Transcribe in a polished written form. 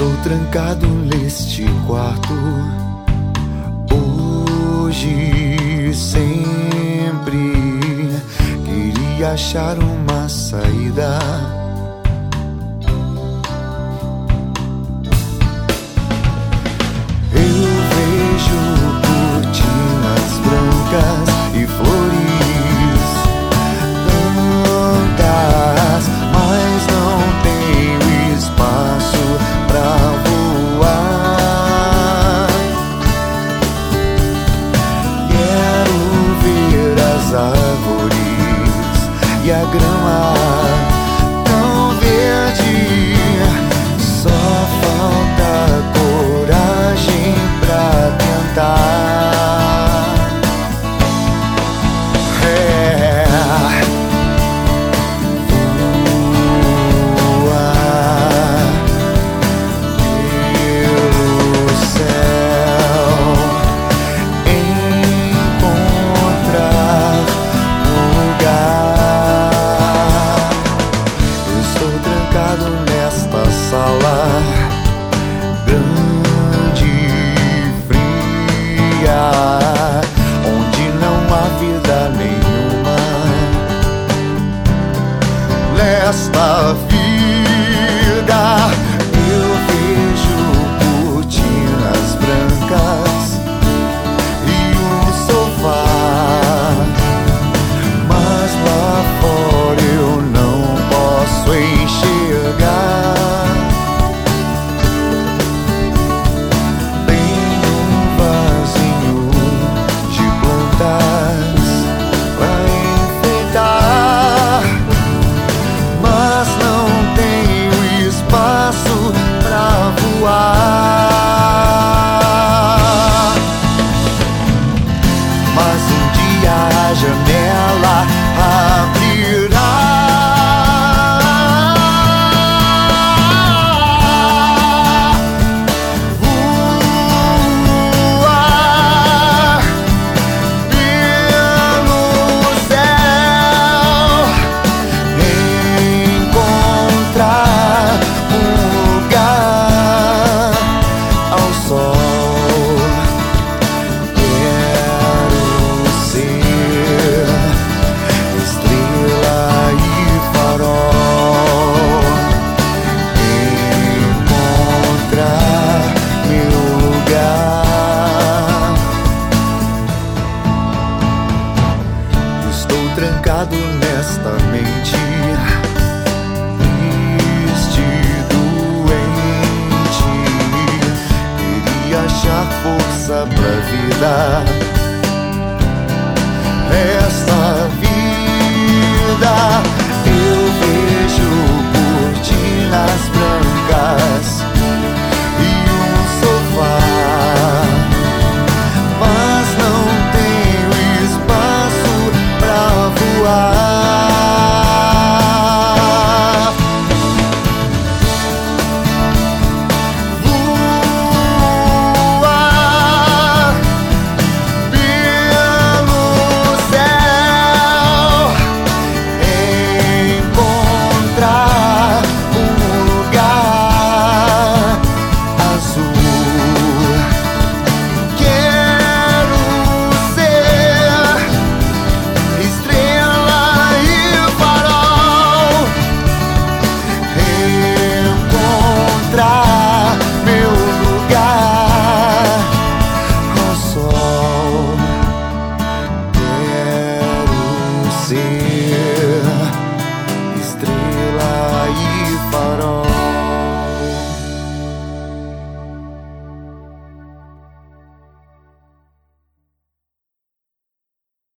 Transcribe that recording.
Estou trancado neste quarto, hoje sempre queria achar uma saída. Eu vejo cortinas brancas e flores tantas, mas não tenho espaço pra voar. Quero ver as árvores e a grama tão verde. Só falta coragem pra tentar. Voar pelo céu, encontrar um lugar. Eu estou trancado nesta sala grande e fria, onde não há vida nenhuma. Nesta vida